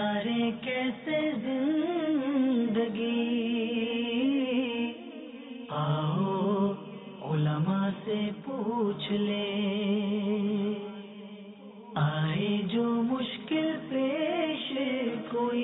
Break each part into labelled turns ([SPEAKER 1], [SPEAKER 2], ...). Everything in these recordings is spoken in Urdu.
[SPEAKER 1] گزارے کیسے زندگی، آؤ علماء سے پوچھ لیں، آئے جو مشکل پیش کوئی،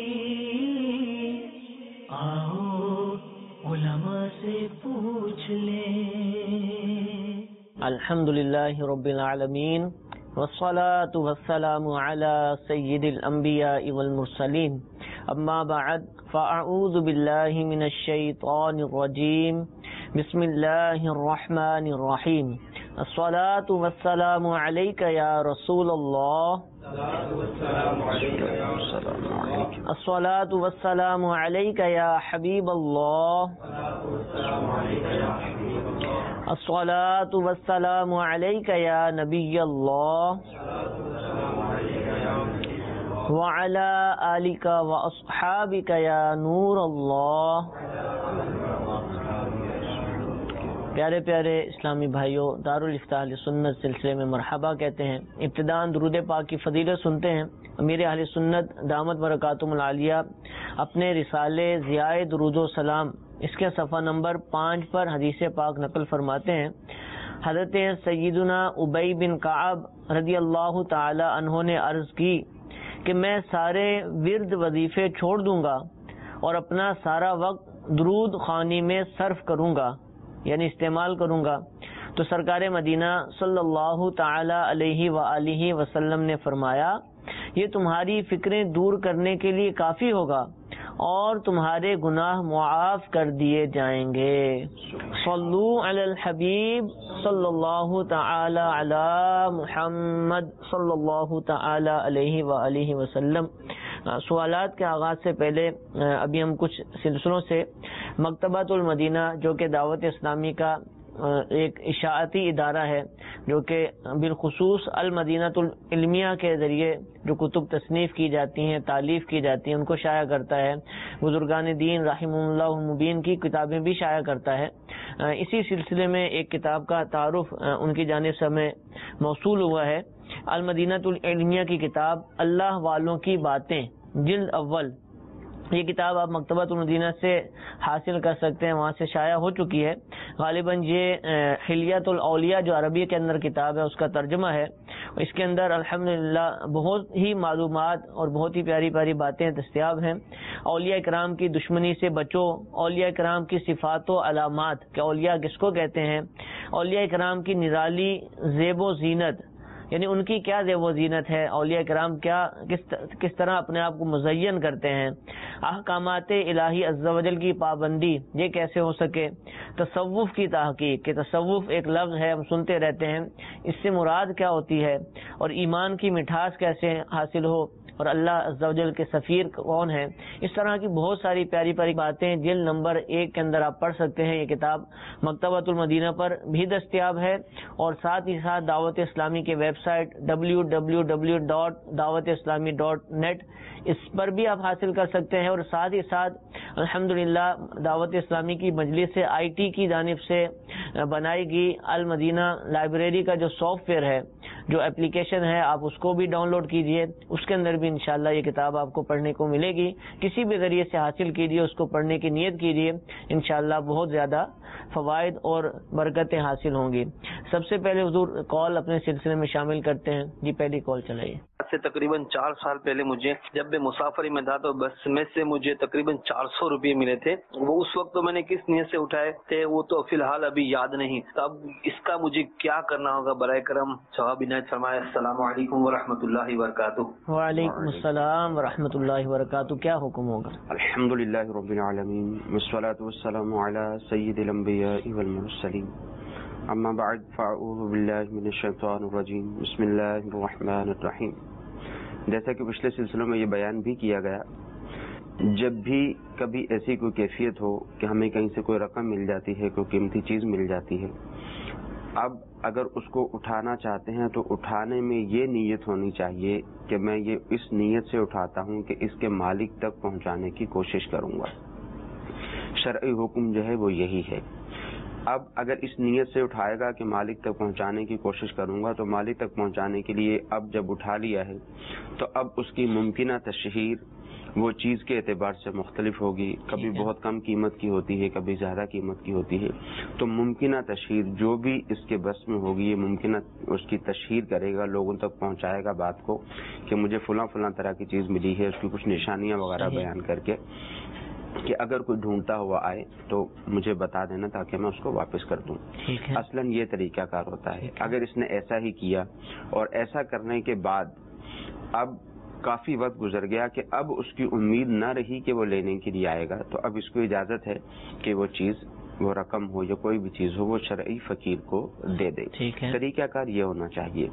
[SPEAKER 1] آؤ علماء سے پوچھ لیں۔
[SPEAKER 2] الحمدللہ رب العالمین والصلاة والسلام على سید الانبیاء والمرسلین، اما بعد فاعوذ باللہ من الشیطان الرجیم، بسم اللہ الرحمن الرحیم۔ الصلاة والسلام علیک یا رسول اللہ، الصلاة والسلام علیک یا حبیب اللہ، الصلاة والسلام علیک یا نبی اللہ، وعلی آلک واصحابک یا نور اللہ۔ پیارے پیارے اسلامی بھائیوں، دارالفتاح اہل سنت سلسلے میں مرحبا کہتے ہیں۔ ابتداءً درود پاک کی فضیلت سنتے ہیں۔ امیر اہل سنت دامت برکاتہم العالیہ اپنے رسالے ضیاء درود و سلام اس کے صفحہ نمبر 5 پر حدیث پاک نقل فرماتے ہیں، حضرت سیدنا ابی بن کعب رضی اللہ تعالی عنہ نے عرض کی کہ میں سارے ورد وظیفے چھوڑ دوں گا اور اپنا سارا وقت درود خوانی میں صرف کروں گا، یعنی استعمال کروں گا۔ تو سرکار مدینہ صلی اللہ تعالی علیہ وآلہ وسلم نے فرمایا، یہ تمہاری فکریں دور کرنے کے لیے کافی ہوگا اور تمہارے گناہ معاف کر دیے جائیں گے۔ صلو علی الحبیب صلی اللہ تعالی علی محمد صلی اللہ تعالی علیہ وآلہ وسلم۔ سوالات کے آغاز سے پہلے ابھی ہم کچھ سلسلوں سے مکتبۃ المدینہ جو کہ دعوت اسلامی کا ایک اشاعتی ادارہ ہے، جو کہ بالخصوص المدینۃ العلمیہ کے ذریعے جو کتب تصنیف کی جاتی ہیں، تالیف کی جاتی ہیں، ان کو شائع کرتا ہے، بزرگان دین رحمہ اللہ مبین کی کتابیں بھی شائع کرتا ہے۔ اسی سلسلے میں ایک کتاب کا تعارف ان کی جانب سے ہمیں موصول ہوا ہے، المدینۃ العلمیہ کی کتاب اللہ والوں کی باتیں، جلد اول۔ یہ کتاب آپ مکتبۃ المدینہ سے حاصل کر سکتے ہیں، وہاں سے شائع ہو چکی ہے۔ غالباً یہ حلیۃ الاولیاء جو عربی کے اندر کتاب ہے اس کا ترجمہ ہے۔ اس کے اندر الحمدللہ بہت ہی معلومات اور بہت ہی پیاری پیاری باتیں دستیاب ہیں۔ اولیاء کرام کی دشمنی سے بچو، اولیاء کرام کی صفات و علامات کہ اولیاء کس کو کہتے ہیں، اولیاء کرام کی نرالی زیب و زینت، یعنی ان کی کیا زیب و زینت ہے، اولیاء کرام کس طرح اپنے آپ کو مزین کرتے ہیں، احکامات الہی عز و جل کی پابندی یہ کیسے ہو سکے، تصوف کی تحقیق کہ تصوف ایک لفظ ہے، ہم سنتے رہتے ہیں، اس سے مراد کیا ہوتی ہے، اور ایمان کی مٹھاس کیسے حاصل ہو، اور اللہ عز و جل کے سفیر کون ہے۔ اس طرح کی بہت ساری پیاری پیاری باتیں جلد نمبر 1 کے اندر آپ پڑھ سکتے ہیں۔ یہ کتاب مکتبۃ المدینہ پر بھی دستیاب ہے، اور ساتھ ہی ساتھ دعوت اسلامی کے ویب سائٹ www.dawatIslami.net اس پر بھی آپ حاصل کر سکتے ہیں، اور ساتھ ہی ساتھ الحمدللہ دعوت اسلامی کی مجلس IT کی جانب سے بنائی گئی المدینہ لائبریری کا جو سافٹ ویئر ہے، جو اپلیکیشن ہے، آپ اس کو بھی ڈاؤن لوڈ کیجئے، اس کے اندر بھی انشاءاللہ یہ کتاب آپ کو پڑھنے کو ملے گی۔ کسی بھی ذریعے سے حاصل کیجئے، اس کو پڑھنے کی نیت کیجئے، انشاءاللہ بہت زیادہ فوائد اور برکتیں حاصل ہوں گی۔ سب سے پہلے حضور کال اپنے سلسلے میں شامل کرتے ہیں۔ جی پہلی کال چلائیے۔
[SPEAKER 3] سے تقریباً 4 سال پہلے مجھے جب میں مسافری میں تھا تو بس میں سے مجھے تقریباً 400 روپے ملے تھے۔ وہ اس وقت تو میں نے کس نیت سے اٹھائے تھے وہ تو فی الحال ابھی یاد نہیں۔ اب اس کا مجھے کیا کرنا ہوگا برائے کرم جواب عنایت فرمائے۔ السلام علیکم ورحمۃ اللہ وبرکاتہ۔
[SPEAKER 2] وعلیکم السلام ورحمۃ اللہ وبرکاتہ۔ کیا حکم ہوگا؟
[SPEAKER 4] الحمدللہ رب العالمین والصلاة والسلام علی سید الانبیاء والمرسلین، اما بعد فاعوذ باللہ من الشیطان الرجیم، بسم اللہ الرحمن الرحیم۔ جیسا کہ پچھلے سلسلوں میں یہ بیان بھی کیا گیا، جب بھی کبھی ایسی کوئی کیفیت ہو کہ ہمیں کہیں سے کوئی رقم مل جاتی ہے، کوئی قیمتی چیز مل جاتی ہے، اب اگر اس کو اٹھانا چاہتے ہیں تو اٹھانے میں یہ نیت ہونی چاہیے کہ میں یہ اس نیت سے اٹھاتا ہوں کہ اس کے مالک تک پہنچانے کی کوشش کروں گا۔ شرعی حکم جو ہے وہ یہی ہے۔ اب اگر اس نیت سے اٹھائے گا کہ مالک تک پہنچانے کی کوشش کروں گا، تو مالک تک پہنچانے کے لیے اب جب اٹھا لیا ہے تو اب اس کی ممکنہ تشہیر وہ چیز کے اعتبار سے مختلف ہوگی. کبھی بہت کم قیمت کی ہوتی ہے، کبھی زیادہ قیمت کی ہوتی ہے. تو ممکنہ تشہیر جو بھی اس کے بس میں ہوگی، یہ ممکنہ اس کی تشہیر کرے گا، لوگوں تک پہنچائے گا بات کو کہ مجھے فلاں فلاں طرح کی چیز ملی ہے، اس کی کچھ نشانیاں وغیرہ بیان کر کے کہ اگر کوئی ڈھونڈتا ہوا آئے تو مجھے بتا دینا تاکہ میں اس کو واپس کر دوں. اصلاً یہ طریقہ کار ہوتا ہے. اگر اس نے ایسا ہی کیا اور ایسا کرنے کے بعد اب کافی وقت گزر گیا کہ اب اس کی امید نہ رہی کہ وہ لینے کے لیے آئے گا، تو اب اس کو اجازت ہے کہ وہ چیز، وہ رقم ہو یا کوئی بھی چیز ہو، وہ شرعی فقیر کو دے دے. طریقہ کار یہ ہونا چاہیے.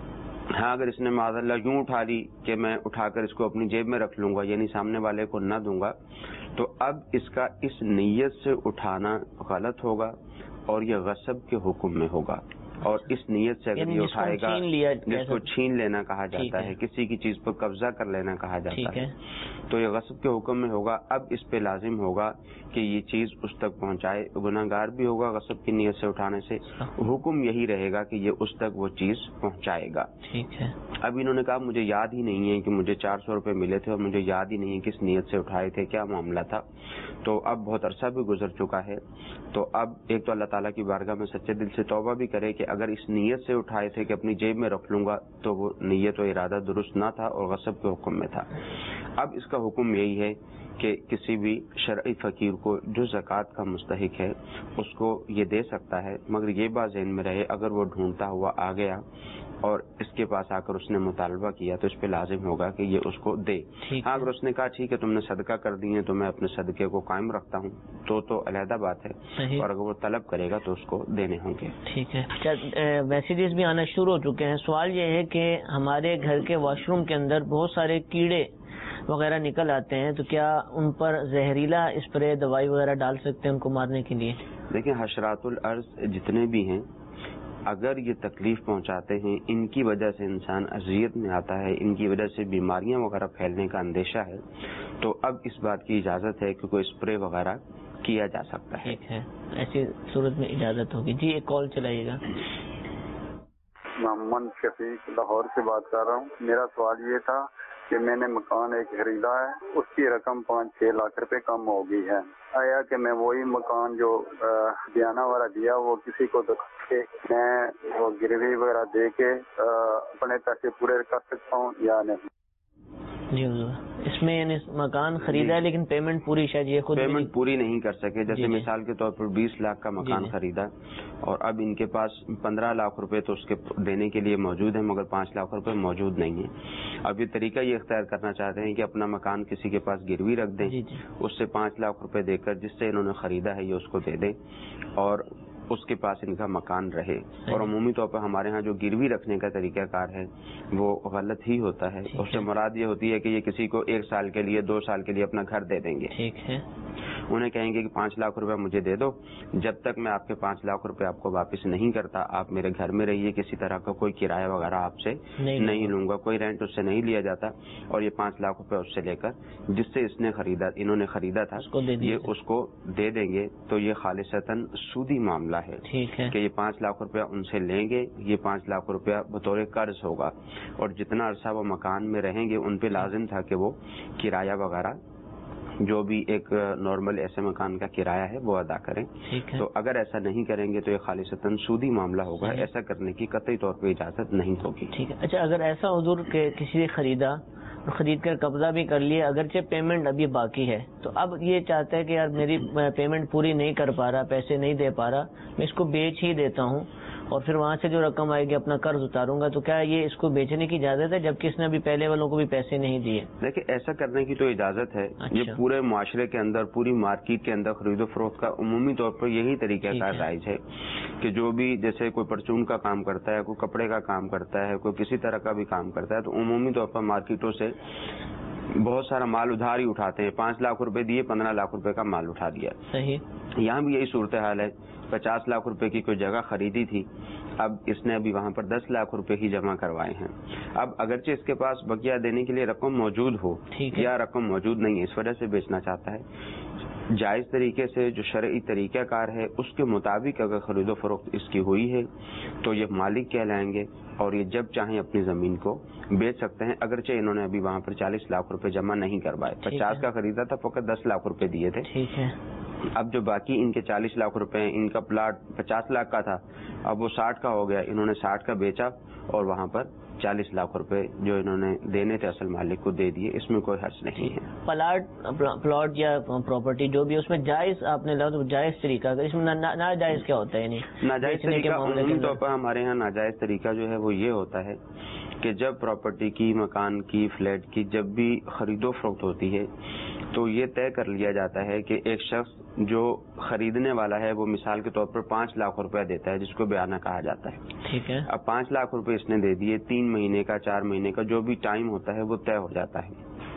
[SPEAKER 4] ہاں اگر اس نے معاذ اللہ یوں اٹھا لی کہ میں اٹھا کر اس کو اپنی جیب میں رکھ لوں گا، یعنی سامنے والے کو نہ دوں گا، تو اب اس کا اس نیت سے اٹھانا غلط ہوگا اور یہ غصب کے حکم میں ہوگا. اور اس نیت سے اگر یہ اٹھائے گا، جس کو چھین لینا کہا جاتا ہے، کسی کی چیز پر قبضہ کر لینا کہا جاتا ہے، تو یہ غصب کے حکم میں ہوگا. اب اس پہ لازم ہوگا کہ یہ چیز اس تک پہنچائے. گناہ گار بھی ہوگا غصب کی نیت سے اٹھانے سے. حکم یہی رہے گا کہ یہ اس تک وہ چیز پہنچائے گا. اب انہوں نے کہا مجھے یاد ہی نہیں ہے کہ مجھے 400 روپے ملے تھے اور مجھے یاد ہی نہیں ہے کس نیت سے اٹھائے تھے، کیا معاملہ تھا. تو اب بہت عرصہ بھی گزر چکا ہے. تو اب ایک تو اللہ تعالیٰ کی بارگاہ میں سچے دل سے توبہ بھی کرے کہ اگر اس نیت سے اٹھائے تھے کہ اپنی جیب میں رکھ لوں گا تو وہ نیت و ارادہ درست نہ تھا اور غصب کے حکم میں تھا. اب اس کا حکم یہی ہے کہ کسی بھی شرعی فقیر کو جو زکوٰۃ کا مستحق ہے اس کو یہ دے سکتا ہے، مگر یہ بات ذہن میں رہے اگر وہ ڈھونڈتا ہوا آ گیا اور اس کے پاس آ کر اس نے مطالبہ کیا تو اس پہ لازم ہوگا کہ یہ اس کو دے. ہاں اگر اس نے کہا ٹھیک ہے تم نے صدقہ کر دی ہے تو میں اپنے صدقے کو قائم رکھتا ہوں تو علیحدہ بات ہے، اور اگر وہ طلب کرے گا تو اس کو دینے ہوں گے.
[SPEAKER 2] ٹھیک ہے. میسیجز بھی آنا شروع ہو چکے ہیں. سوال یہ ہے کہ ہمارے گھر کے واش روم کے اندر بہت سارے کیڑے وغیرہ نکل آتے ہیں، تو کیا ان پر زہریلا اسپرے دوائی وغیرہ ڈال سکتے ہیں ان کو مارنے کے لیے؟
[SPEAKER 4] دیکھیں حشرات الارض جتنے بھی ہیں اگر یہ تکلیف پہنچاتے ہیں، ان کی وجہ سے انسان اذیت میں آتا ہے، ان کی وجہ سے بیماریاں وغیرہ پھیلنے کا اندیشہ ہے، تو اب اس بات کی اجازت ہے کہ کوئی اسپرے وغیرہ کیا جا سکتا ہے.
[SPEAKER 2] ٹھیک ہے، ایسی صورت میں اجازت ہوگی. جی ایک کال چلائیے گا.
[SPEAKER 5] محمد شفیق لاہور سے بات کر رہا ہوں. میرا سوال یہ تھا کہ میں نے مکان ایک خریدا ہے، اس کی رقم 5-6 لاکھ روپے کم ہو گئی ہے. آیا کہ میں وہی مکان جو بیانہ وغیرہ دیا وہ کسی کو دکھا کے میں وہ گروی وغیرہ دے کے اپنے پیسے پورے کر سکتا ہوں یا نہیں؟
[SPEAKER 2] جی اس میں یعنی مکان خریدا ہے لیکن پیمنٹ پوری شاید یہ خود
[SPEAKER 4] پیمنٹ پوری نہیں کر سکے. جیسے مثال کے طور پر 20 لاکھ کا مکان خریدا اور اب ان کے پاس 15 لاکھ روپے تو اس کے دینے کے لیے موجود ہیں مگر 5 لاکھ روپے موجود نہیں ہیں. اب یہ طریقہ یہ اختیار کرنا چاہتے ہیں کہ اپنا مکان کسی کے پاس گروی رکھ دیں، اس سے 5 لاکھ روپے دے کر جس سے انہوں نے خریدا ہے یہ اس کو دے دیں اور اس کے پاس ان کا مکان رہے. اور عمومی طور پر ہمارے ہاں جو گروی رکھنے کا طریقہ کار ہے وہ غلط ہی ہوتا ہے. اس سے مراد یہ ہوتی ہے کہ یہ کسی کو 1 سال کے لیے 2 سال کے لیے اپنا گھر دے دیں گے.
[SPEAKER 2] ٹھیک ہے.
[SPEAKER 4] انہیں کہیں گے کہ 5 لاکھ روپے مجھے دے دو، جب تک میں آپ کے 5 لاکھ روپے آپ کو واپس نہیں کرتا آپ میرے گھر میں رہیے، کسی طرح کا کوئی کرایہ وغیرہ آپ سے نہیں لوں گا، کوئی رینٹ اس سے نہیں لیا جاتا. اور یہ 5 لاکھ روپے اس سے لے کر جس سے انہوں نے خریدا تھا یہ اس کو دے دیں گے. تو یہ خالصتاً سودی معاملہ ہے کہ یہ 5 لاکھ روپیہ ان سے لیں گے، یہ 5 لاکھ روپیہ بطور قرض ہوگا اور جتنا عرصہ وہ مکان میں رہیں گے ان پہ لازم تھا کہ وہ کرایہ وغیرہ جو بھی ایک نارمل ایسے مکان کا کرایہ ہے وہ ادا کریں. تو اگر ایسا نہیں کریں گے تو یہ خالصتاً سودی معاملہ ہوگا. ایسا کرنے کی قطعی طور پہ اجازت نہیں ہوگی.
[SPEAKER 2] ٹھیک ہے. اچھا اگر ایسا حضور کہ کسی نے خرید کر قبضہ بھی کر لیا اگرچہ پیمنٹ ابھی باقی ہے تو اب یہ چاہتا ہے کہ یار میری پیمنٹ پوری نہیں کر پا رہا، پیسے نہیں دے پا رہا، میں اس کو بیچ ہی دیتا ہوں اور پھر وہاں سے جو رقم آئے گی اپنا قرض اتاروں گا، تو کیا یہ اس کو بیچنے کی اجازت ہے جبکہ اس نے ابھی پہلے والوں کو بھی پیسے نہیں دیے؟
[SPEAKER 4] دیکھیں ایسا کرنے کی تو اجازت ہے. یہ پورے معاشرے کے اندر پوری مارکیٹ کے اندر خرید و فروخت کا عمومی طور پر یہی طریقہ کار رائج ہے کہ جو بھی جیسے کوئی پرچون کا کام کرتا ہے، کوئی کپڑے کا کام کرتا ہے، کوئی کسی طرح کا بھی کام کرتا ہے تو عمومی طور پر مارکیٹوں سے بہت سارا مال ادھار ہی اٹھاتے ہیں. 5 لاکھ روپے دیے 15 لاکھ روپے کا مال اٹھا دیا.
[SPEAKER 2] صحیح.
[SPEAKER 4] یہاں بھی یہی صورتحال ہے. 50 لاکھ روپے کی کوئی جگہ خریدی تھی، اب اس نے ابھی وہاں پر 10 لاکھ روپے ہی جمع کروائے ہیں. اب اگرچہ اس کے پاس بقیہ دینے کے لیے رقم موجود ہو یا رقم موجود نہیں ہے اس وجہ سے بیچنا چاہتا ہے، جائز طریقے سے جو شرعی طریقہ کار ہے اس کے مطابق اگر خرید و فروخت اس کی ہوئی ہے تو یہ مالک کہلائیں گے اور یہ جب چاہیں اپنی زمین کو بیچ سکتے ہیں، اگرچہ انہوں نے ابھی وہاں پر 40 لاکھ روپے جمع نہیں کروائے. 50 کا خریدا تھا، فقط 10 لاکھ روپے دیے تھے.
[SPEAKER 2] ٹھیک ہے.
[SPEAKER 4] اب جو باقی ان کے 40 لاکھ روپے ہیں، ان کا پلاٹ 50 لاکھ کا تھا، اب وہ 60 کا ہو گیا. انہوں نے 60 کا بیچا اور وہاں پر 40 لاکھ روپے جو انہوں نے دینے تھے اصل مالک کو دے دیے. اس میں کوئی حرج نہیں ہے.
[SPEAKER 2] پلاٹ یا پراپرٹی جو بھی اس میں جائز آپ نے لگا، جائز طریقہ، اس میں ناجائز کیا ہوتا ہے؟
[SPEAKER 4] ناجائز طریقہ عمومی طور پر ہمارے یہاں ناجائز طریقہ جو ہے وہ یہ ہوتا ہے کہ جب پراپرٹی کی، مکان کی، فلیٹ کی جب بھی خرید و فروخت ہوتی ہے تو یہ طے کر لیا جاتا ہے کہ ایک شخص جو خریدنے والا ہے وہ مثال کے طور پر 5 لاکھ روپیہ دیتا ہے، جس کو بیانہ کہا جاتا ہے.
[SPEAKER 2] ٹھیک ہے.
[SPEAKER 4] اب 5 لاکھ روپے اس نے دے دیے، 3 مہینے کا، 4 مہینے کا جو بھی ٹائم ہوتا ہے وہ طے ہو جاتا ہے.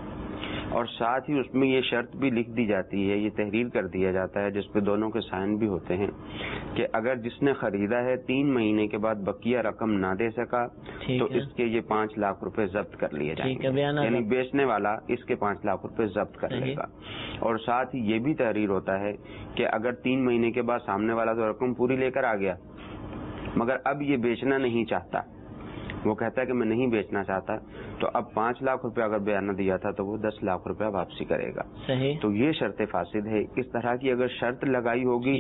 [SPEAKER 4] اور ساتھ ہی اس میں یہ شرط بھی لکھ دی جاتی ہے، یہ تحریر کر دیا جاتا ہے جس پہ دونوں کے سائن بھی ہوتے ہیں کہ اگر جس نے خریدا ہے 3 مہینے کے بعد بقیہ رقم نہ دے سکا تو اس کے یہ 5 لاکھ روپے ضبط کر لیے جائیں گے. یعنی بیچنے والا اس کے 5 لاکھ روپے ضبط کر لے گا. اور ساتھ ہی یہ بھی تحریر ہوتا ہے کہ اگر 3 مہینے کے بعد سامنے والا تو رقم پوری لے کر آ گیا مگر اب یہ بیچنا نہیں چاہتا، وہ کہتا ہے کہ میں نہیں بیچنا چاہتا، تو اب 5 لاکھ روپے اگر بیانہ دیا تھا تو وہ 10 لاکھ روپے واپسی کرے گا.
[SPEAKER 2] صحیح.
[SPEAKER 4] تو یہ شرط فاسد ہے. اس طرح کی اگر شرط لگائی ہوگی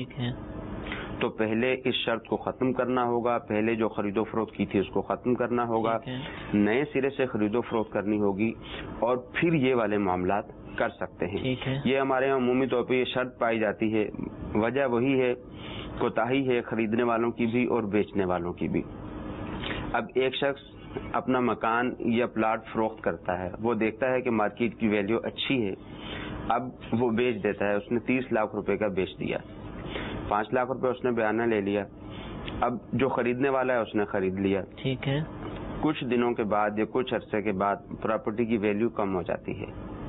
[SPEAKER 4] تو پہلے اس شرط کو ختم کرنا ہوگا، پہلے جو خرید و فروخت کی تھی اس کو ختم کرنا ہوگا، نئے سرے سے خرید و فروخت کرنی ہوگی اور پھر یہ والے معاملات کر سکتے ہیں. یہ ہمارے یہاں عمومی طور پہ یہ شرط پائی جاتی ہے. وجہ وہی ہے، کوتاہی ہے خریدنے والوں کی بھی اور بیچنے والوں کی بھی. اب ایک شخص اپنا مکان یا پلاٹ فروخت کرتا ہے، وہ دیکھتا ہے کہ مارکیٹ کی ویلیو اچھی ہے، اب وہ بیچ دیتا ہے. اس نے 30 لاکھ روپے کا بیچ دیا، 5 لاکھ روپے اس نے بیانہ لے لیا. اب جو خریدنے والا ہے اس نے خرید لیا.
[SPEAKER 2] ٹھیک ہے.
[SPEAKER 4] کچھ دنوں کے بعد یا کچھ عرصے کے بعد پراپرٹی کی ویلیو کم ہو جاتی ہے.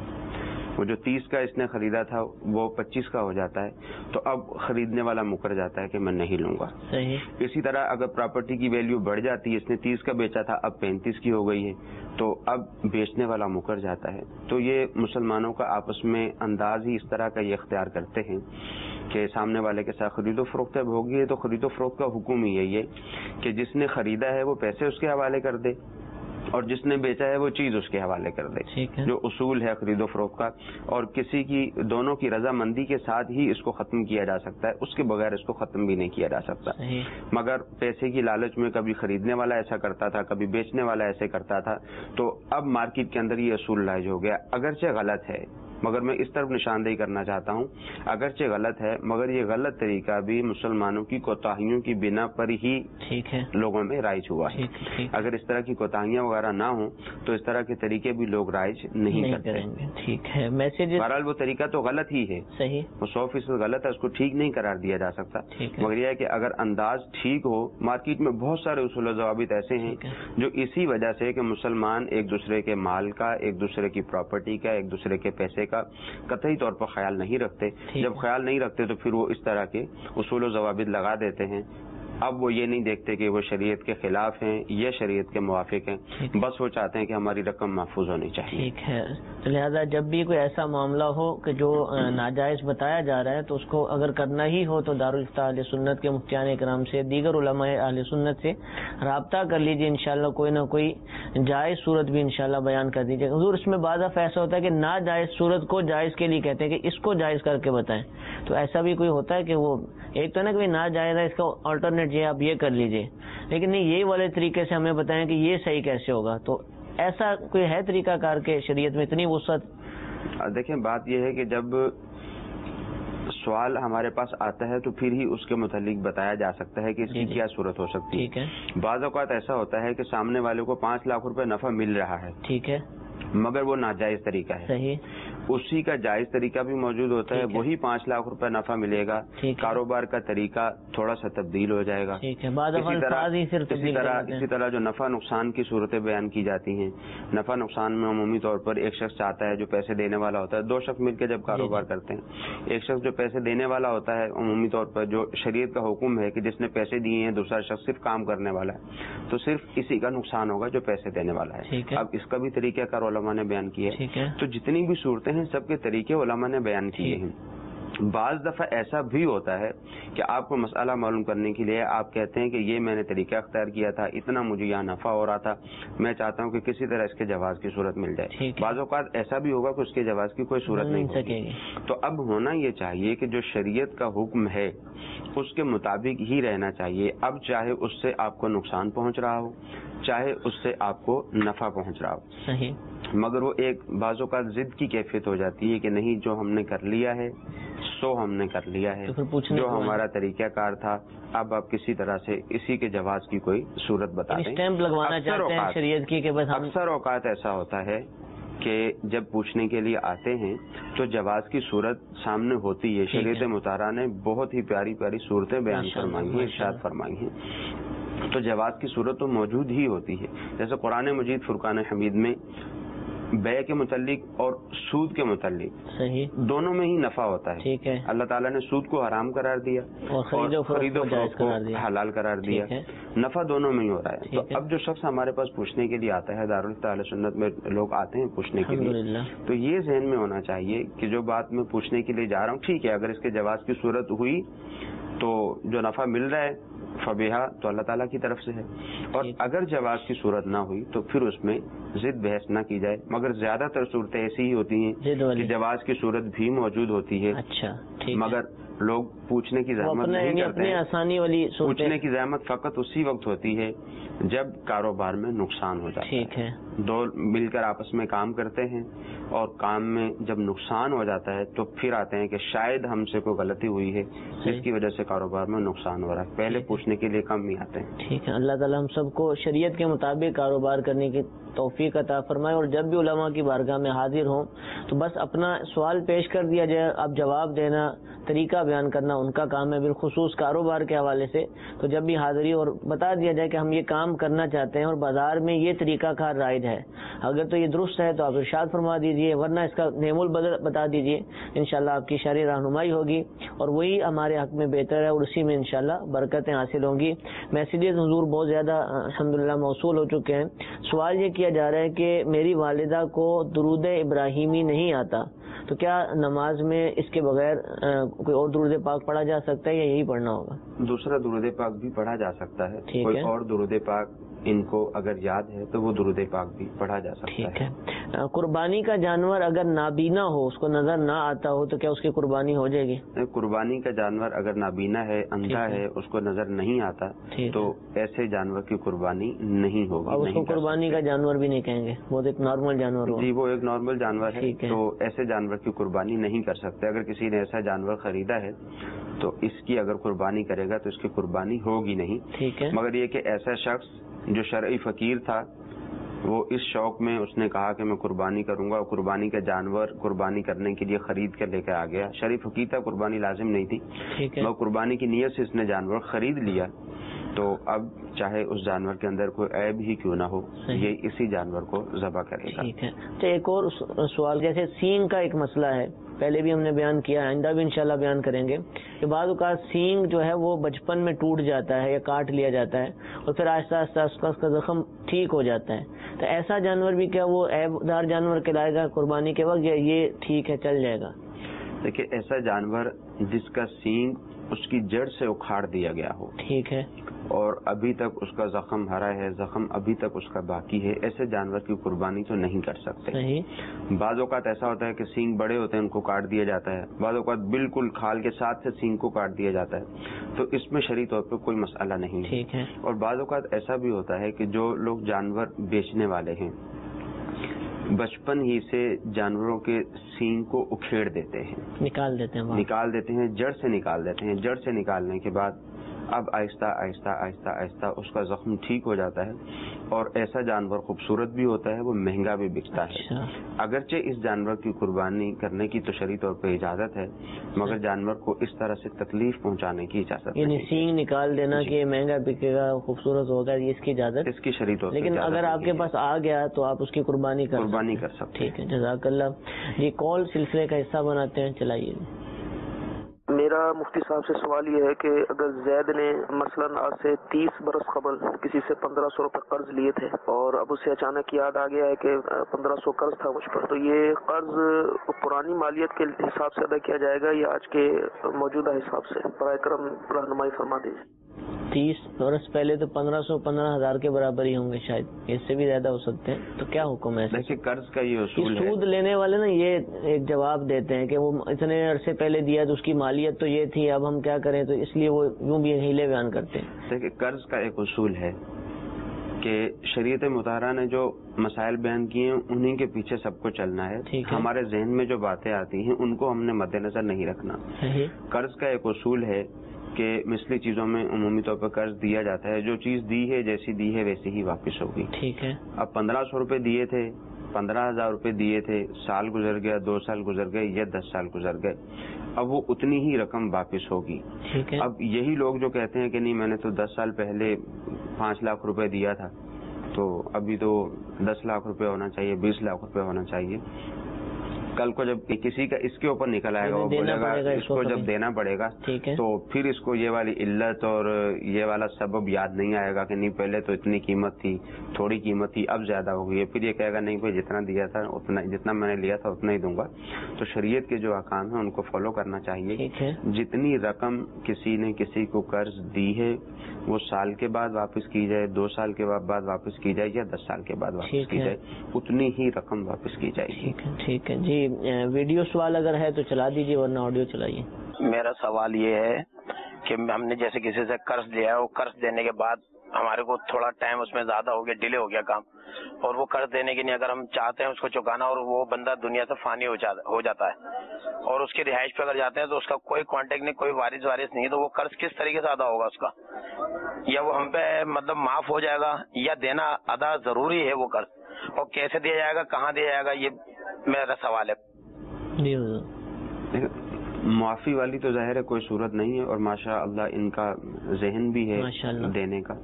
[SPEAKER 4] وہ جو 30 کا اس نے خریدا تھا وہ 25 کا ہو جاتا ہے، تو اب خریدنے والا مکر جاتا ہے کہ میں نہیں لوں گا.
[SPEAKER 2] صحیح.
[SPEAKER 4] اسی طرح اگر پراپرٹی کی ویلیو بڑھ جاتی ہے، اس نے 30 کا بیچا تھا اب 35 کی ہو گئی ہے، تو اب بیچنے والا مکر جاتا ہے. تو یہ مسلمانوں کا آپس میں انداز ہی اس طرح کا یہ اختیار کرتے ہیں کہ سامنے والے کے ساتھ خرید و فروخت اب ہوگی ہے تو خرید و فروخت کا حکم ہی یہی ہے کہ جس نے خریدا ہے وہ پیسے اس کے حوالے کر دے اور جس نے بیچا ہے وہ چیز اس کے حوالے کر دے. جو اصول ہے خرید و فروخت کا، اور کسی کی دونوں کی رضامندی کے ساتھ ہی اس کو ختم کیا جا سکتا ہے، اس کے بغیر اس کو ختم بھی نہیں کیا جا سکتا. مگر پیسے کی لالچ میں کبھی خریدنے والا ایسا کرتا تھا، کبھی بیچنے والا ایسے کرتا تھا، تو اب مارکیٹ کے اندر یہ اصول رائج ہو گیا. اگرچہ غلط ہے مگر میں اس طرف نشاندہی کرنا چاہتا ہوں، اگرچہ غلط ہے مگر یہ غلط طریقہ بھی مسلمانوں کی کوتاہیوں کی بنا پر ہی لوگوں میں رائج ہوا ہے. اگر اس طرح کی کوتاہیاں وغیرہ نہ ہوں تو اس طرح کے طریقے بھی لوگ رائج نہیں کرتے.
[SPEAKER 2] ٹھیک ہے.
[SPEAKER 4] بہرحال وہ طریقہ تو غلط ہی ہے،
[SPEAKER 2] صحیح،
[SPEAKER 4] وہ 100% غلط ہے، اس کو ٹھیک نہیں قرار دیا جا سکتا. مگر یہ ہے کہ اگر انداز ٹھیک ہو، مارکیٹ میں بہت سارے اصول و ضوابط ایسے ہیں جو اسی وجہ سے کہ مسلمان ایک دوسرے کے مال کا، ایک دوسرے کی پراپرٹی کا، ایک دوسرے کے پیسے کا قطعی طور پر خیال نہیں رکھتے. جب خیال نہیں رکھتے تو پھر وہ اس طرح کے اصول و ضوابط لگا دیتے ہیں. اب وہ یہ نہیں دیکھتے کہ وہ شریعت کے خلاف ہیں یا شریعت کے موافق ہیں، بس وہ چاہتے ہیں کہ ہماری رقم محفوظ ہونی چاہیے. ٹھیک
[SPEAKER 2] ہے. تو لہذا جب بھی کوئی ایسا معاملہ ہو کہ جو ناجائز بتایا جا رہا ہے تو اس کو اگر کرنا ہی ہو تو دارالفتہ اہل سنت کے مفتیان کرام سے، دیگر علماء اہل سنت سے رابطہ کر لیجیے. انشاءاللہ کوئی نہ کوئی جائز صورت بھی انشاءاللہ بیان کر دیجیے. حضور اس میں بعض دفعہ ایسا ہوتا ہے کہ ناجائز صورت کو جائز کے لیے کہتے ہیں کہ اس کو جائز کر کے بتائیں. تو ایسا بھی کوئی ہوتا ہے کہ وہ ایک تو نا کہ ناجائز ہے، اس کا آلٹرنیٹ یہ آپ یہ کر لیجئے، لیکن نہیں یہ والے طریقے سے ہمیں بتائیں کہ یہ صحیح کیسے ہوگا. تو ایسا کوئی ہے طریقہ کار کے شریعت میں اتنی وسعت؟
[SPEAKER 4] دیکھیں بات یہ ہے کہ جب سوال ہمارے پاس آتا ہے تو پھر ہی اس کے متعلق بتایا جا سکتا ہے کہ اس کی کیا صورت ہو سکتی ہے. بعض اوقات ایسا ہوتا ہے کہ سامنے والے کو 5 لاکھ روپے نفع مل رہا ہے، ٹھیک ہے، مگر وہ ناجائز طریقہ ہے. صحیح. اسی کا جائز طریقہ بھی موجود ہوتا ہے، وہی 5 لاکھ روپے نفع ملے گا، کاروبار کا طریقہ تھوڑا سا تبدیل ہو جائے گا. اسی طرح جو نفع نقصان کی صورتیں بیان کی جاتی ہیں، نفع نقصان میں عمومی طور پر ایک شخص چاہتا ہے، جو پیسے دینے والا ہوتا ہے، 2 شخص مل کے جب کاروبار کرتے ہیں، ایک شخص جو پیسے دینے والا ہوتا ہے، عمومی طور پر جو شریعت کا حکم ہے کہ جس نے پیسے دیے ہیں، دوسرا شخص صرف کام کرنے والا ہے، تو صرف اسی کا نقصان ہوگا جو پیسے دینے والا ہے. اب اس کا بھی طریقہ کار علماء نے بیان کیا ہے. تو جتنی بھی صورتیں ہیں سب کے طریقے علماء نے بیان کیے ہیں. بعض دفعہ ایسا بھی ہوتا ہے کہ آپ کو مسئلہ معلوم کرنے کے لیے آپ کہتے ہیں کہ یہ میں نے طریقہ اختیار کیا تھا، اتنا مجھے یہاں نفع ہو رہا تھا، میں چاہتا ہوں کہ کسی طرح اس کے جواز کی صورت مل جائے. بعض اوقات ایسا بھی ہوگا کہ اس کے جواز کی کوئی صورت نہیں ہوگی. تو اب ہونا یہ چاہیے کہ جو شریعت کا حکم ہے اس کے مطابق ہی رہنا چاہیے. اب چاہے اس سے آپ کو نقصان پہنچ رہا ہو، چاہے اس سے آپ کو نفع پہنچ رہا ہو.
[SPEAKER 2] صحیح.
[SPEAKER 4] مگر وہ ایک بعض اوقات ضد کی کیفیت ہو جاتی ہے کہ نہیں، جو ہم نے کر لیا ہے سو ہم نے کر لیا ہے، جو ہمارا طریقہ کار تھا اب آپ کسی طرح سے اسی کے جواز کی کوئی صورت بتا دیں.
[SPEAKER 2] اسٹیمپ لگوانا چاہتے ہیں شریعت کی کہ بس.
[SPEAKER 4] اکثر اوقات ایسا ہوتا ہے کہ جب پوچھنے کے لیے آتے ہیں تو جواز کی صورت سامنے ہوتی ہے. شریعت مطالعہ نے بہت ہی پیاری پیاری صورتیں بیان فرمائی ہیں، ارشاد فرمائی ہیں. تو جواز کی صورت تو موجود ہی ہوتی ہے. جیسے قرآن مجید فرقان حمید میں بیع کے متعلق اور سود کے متعلق
[SPEAKER 2] صحیح دونوں
[SPEAKER 4] میں ہی نفع ہوتا ہے.
[SPEAKER 2] ٹھیک ہے. اللہ
[SPEAKER 4] تعالیٰ نے سود کو حرام قرار دیا اور خرید و فروخت کو حلال قرار دیا. نفع دونوں میں ہی ہو رہا ہے. تو اب جو شخص ہمارے پاس پوچھنے کے لیے آتا ہے، دارالفتہ اہل سنت میں لوگ آتے ہیں پوچھنے کے لیے، تو یہ ذہن میں ہونا چاہیے کہ جو بات میں پوچھنے کے لیے جا رہا ہوں ٹھیک ہے، اگر اس کے جواز کی صورت ہوئی تو جو نفع مل رہا ہے فبیہا تو اللہ تعالیٰ کی طرف سے ہے، اور اگر جواز کی صورت نہ ہوئی تو پھر اس میں ضد بحث نہ کی جائے. مگر زیادہ تر صورتیں ایسی ہی ہوتی ہیں کہ جواز کی صورت بھی موجود ہوتی ہے.
[SPEAKER 2] اچھا،
[SPEAKER 4] مگر لوگ پوچھنے کی زحمت نہیں کرتے ہیں.
[SPEAKER 2] آسانی والی
[SPEAKER 4] پوچھنے کی زحمت فقط اسی وقت ہوتی ہے جب کاروبار میں نقصان ہو جاتا ہے.
[SPEAKER 2] ٹھیک ہے.
[SPEAKER 4] دو مل کر آپس میں کام کرتے ہیں اور کام میں جب نقصان ہو جاتا ہے تو پھر آتے ہیں کہ شاید ہم سے کوئی غلطی ہوئی ہے جس کی وجہ سے کاروبار میں نقصان ہو رہا ہے. پہلے پوچھنے کے لیے کم ہی آتے ہیں.
[SPEAKER 2] ٹھیک ہے. اللہ تعالیٰ ہم سب کو شریعت کے مطابق کاروبار کرنے کی توفیق عطا فرمائے، اور جب بھی علماء کی بارگاہ میں حاضر ہوں تو بس اپنا سوال پیش کر دیا جائے، اب جواب دینا، طریقہ بیان کرنا ان کا کام ہے، بالخصوص کاروبار کے حوالے سے. تو جب بھی حاضری اور بتا دیا جائے کہ ہم یہ کام کرنا چاہتے ہیں اور بازار میں یہ طریقہ کار رائج ہے، اگر تو یہ درست ہے تو آپ ارشاد فرما دیجئے، ورنہ اس کا نعم البدل بتا دیجئے. انشاءاللہ آپ کی شرعی رہنمائی ہوگی اور وہی ہمارے حق میں بہتر ہے، اور اسی میں انشاءاللہ برکتیں حاصل ہوں گی. میسیجز حضور بہت زیادہ الحمدللہ موصول ہو چکے ہیں. سوال یہ کیا جا رہا ہے کہ میری والدہ کو درود ابراہیمی نہیں آتا، تو کیا نماز میں اس کے بغیر کوئی اور درود پاک پڑھا جا سکتا ہے یا یہی پڑھنا ہوگا؟
[SPEAKER 4] دوسرا درود پاک بھی پڑھا جا سکتا ہے. کوئی اور درود پاک ان کو اگر یاد ہے تو وہ درود پاک بھی پڑھا جا سکتا ہے.
[SPEAKER 2] ٹھیک ہے. قربانی کا جانور اگر نابینا ہو، اس کو نظر نہ آتا ہو، تو کیا اس کی قربانی ہو جائے گی؟
[SPEAKER 4] قربانی کا جانور اگر نابینا ہے، اندھا ہے، اس کو نظر نہیں آتا تو ایسے جانور کی قربانی نہیں ہوگی.
[SPEAKER 2] اور اس کو قربانی کا جانور بھی نہیں کہیں گے، وہ ایک نارمل جانور ہو.
[SPEAKER 4] جی، وہ ایک نارمل جانور ہے، تو ایسے جانور کی قربانی نہیں کر سکتے. اگر کسی نے ایسا جانور خریدا ہے تو اس کی اگر قربانی کرے گا تو اس کی قربانی ہوگی نہیں.
[SPEAKER 2] ٹھیک ہے.
[SPEAKER 4] مگر یہ کہ ایسا شخص جو شرعی فقیر تھا، وہ اس شوق میں اس نے کہا کہ میں قربانی کروں گا، اور قربانی کا جانور قربانی کرنے کے لیے خرید کر لے کے آ گیا. شرعی فقیر تھا، قربانی لازم نہیں تھی، مگر قربانی کی نیت سے اس نے جانور خرید لیا، تو اب چاہے اس جانور کے اندر کوئی عیب ہی کیوں نہ ہو، یہ اسی جانور کو ذبح کرے گا.
[SPEAKER 2] ٹھیک ہے. تو ایک اور سوال، جیسے سینگ کا ایک مسئلہ ہے، پہلے بھی ہم نے بیان کیا، آئندہ بھی انشاءاللہ بیان کریں گے کہ بعض اوقات سینگ جو ہے وہ بچپن میں ٹوٹ جاتا ہے یا کاٹ لیا جاتا ہے اور پھر آہستہ آہستہ اس کا زخم ٹھیک ہو جاتا ہے. تو ایسا جانور بھی کیا وہ عیب دار جانور کہلائے گا قربانی کے وقت، یا یہ ٹھیک ہے چل جائے گا؟
[SPEAKER 4] دیکھیے، ایسا جانور جس کا سینگ اس کی جڑ سے اکھاڑ دیا گیا ہو،
[SPEAKER 2] ٹھیک ہے،
[SPEAKER 4] اور ابھی تک اس کا زخم ہرا ہے، زخم ابھی تک اس کا باقی ہے، ایسے جانور کی قربانی تو نہیں کر سکتے.
[SPEAKER 2] صحیح.
[SPEAKER 4] بعض اوقات ایسا ہوتا ہے کہ سینگ بڑے ہوتے ہیں، ان کو کاٹ دیا جاتا ہے، بعض اوقات بالکل کھال کے ساتھ سے سینگ کو کاٹ دیا جاتا ہے، تو اس میں شرعی طور پہ کوئی مسئلہ نہیں ہے.
[SPEAKER 2] ٹھیک ہے.
[SPEAKER 4] اور بعض اوقات ایسا بھی ہوتا ہے کہ جو لوگ جانور بیچنے والے ہیں بچپن ہی سے جانوروں کے سینگ کو اکھیڑ دیتے ہیں، نکال دیتے ہیں، جڑ سے نکال دیتے ہیں. جڑ سے نکالنے کے بعد اب آہستہ آہستہ آہستہ آہستہ اس کا زخم ٹھیک ہو جاتا ہے، اور ایسا جانور خوبصورت بھی ہوتا ہے، وہ مہنگا بھی بکتا ہے. اگرچہ اس جانور کی قربانی کرنے کی تو شرعی طور پہ اجازت ہے، مگر جانور کو اس طرح سے تکلیف پہنچانے کی اجازت نہیں.
[SPEAKER 2] یعنی سینگ نکال دینا کہ مہنگا بکے گا، خوبصورت ہوگا، یہ اس کی اجازت،
[SPEAKER 4] اس کی شرعی طور پہ.
[SPEAKER 2] لیکن اگر آپ کے پاس آ گیا تو آپ اس کی قربانی کر سکتے. ٹھیک ہے، جزاک اللہ. یہ کال سلسلے کا حصہ بناتے ہیں، چلائیے.
[SPEAKER 6] میرا مفتی صاحب سے سوال یہ ہے کہ اگر زید نے مثلاً آج سے 30 برس قبل کسی سے 1500 روپے قرض لیے تھے اور اب اسے اچانک یاد آ گیا ہے کہ 1500 قرض تھا مجھ پر، تو یہ قرض پرانی مالیت کے حساب سے ادا کیا جائے گا یا آج کے موجودہ حساب سے؟ برائے کرم رہنمائی فرما دیجیے۔
[SPEAKER 2] 30 برس پہلے تو 15,000 کے برابر ہی ہوں گے، شاید اس سے بھی زیادہ ہو سکتے ہیں، تو کیا حکم ہے؟
[SPEAKER 4] دیکھیے قرض کا یہ اصول ہے،
[SPEAKER 2] سود لینے والے نا یہ ایک جواب دیتے ہیں کہ وہ اتنے عرصے پہلے دیا تو اس کی مالیت تو یہ تھی، اب ہم کیا کریں، تو اس لیے وہ یوں بھی ہیلے بیان کرتے ہیں۔
[SPEAKER 4] دیکھیے قرض کا ایک اصول ہے کہ شریعت مطہرہ نے جو مسائل بیان کیے ہیں انہی کے پیچھے سب کو چلنا ہے، ہمارے ذہن میں جو باتیں آتی ہیں ان کو ہم نے مد نظر نہیں رکھنا۔ قرض کا ایک اصول ہے کہ مثلی چیزوں میں عمومی طور پر قرض دیا جاتا ہے، جو چیز دی ہے جیسی دی ہے ویسی ہی واپس ہوگی۔
[SPEAKER 2] ٹھیک ہے،
[SPEAKER 4] اب 1500 روپے دیے تھے، 15,000 روپے دیے تھے، سال گزر گیا، 2 سال گزر گئے یا 10 سال گزر گئے، اب وہ اتنی ہی رقم واپس ہوگی۔
[SPEAKER 2] ٹھیک ہے،
[SPEAKER 4] اب یہی لوگ جو کہتے ہیں کہ نہیں میں نے تو 10 سال پہلے 5 لاکھ روپے دیا تھا تو ابھی تو 10 لاکھ روپے ہونا چاہیے، 20 لاکھ روپے ہونا چاہیے، کل کو جب کسی کا اس کے اوپر نکل آئے گا وہ بولے گا اس کو جب دینا پڑے گا تو پھر اس کو یہ والی علت اور یہ والا سبب یاد نہیں آئے گا کہ نہیں پہلے تو اتنی قیمت تھی، تھوڑی قیمت تھی، اب زیادہ ہو گئی ہے، پھر یہ کہے گا نہیں بھائی جتنا دیا تھا اتنا، جتنا میں نے لیا تھا اتنا ہی دوں گا۔ تو شریعت کے جو احکام ہیں ان کو فالو کرنا چاہیے۔ جتنی رقم کسی نے کسی کو قرض دی ہے وہ سال کے بعد واپس کی جائے، 2 سال کے بعد واپس کی جائے یا 10 سال کے بعد واپس کی جائے، اتنی ہی رقم واپس کی جائے گی۔
[SPEAKER 2] ٹھیک ہے جی، ویڈیو سوال اگر ہے تو چلا دیجیے ورنہ آڈیو چلائیے۔
[SPEAKER 7] میرا سوال یہ ہے کہ ہم نے جیسے کسی سے قرض لیا ہے، وہ قرض دینے کے بعد ہمارے کو تھوڑا ٹائم اس میں زیادہ ہو گیا، ڈیلے ہو گیا کام، اور وہ قرض دینے کے لیے اگر ہم چاہتے ہیں اس کو چکانا اور وہ بندہ دنیا سے فانی ہو جاتا ہے اور اس کی رہائش پہ اگر جاتے ہیں تو اس کا کوئی کانٹیکٹ نہیں، کوئی وارث نہیں، تو وہ قرض کس طریقے سے ادا ہوگا اس کا؟ یا وہ ہم پہ مطلب معاف ہو جائے گا یا دینا ادا ضروری ہے وہ قرض، اور کیسے دیا جائے گا، کہاں دیا جائے گا، یہ میرا سوال ہے۔
[SPEAKER 4] معافی والی تو ظاہر ہے کوئی صورت نہیں ہے، اور ماشاء اللہ ان کا ذہن بھی ہے دینے کا،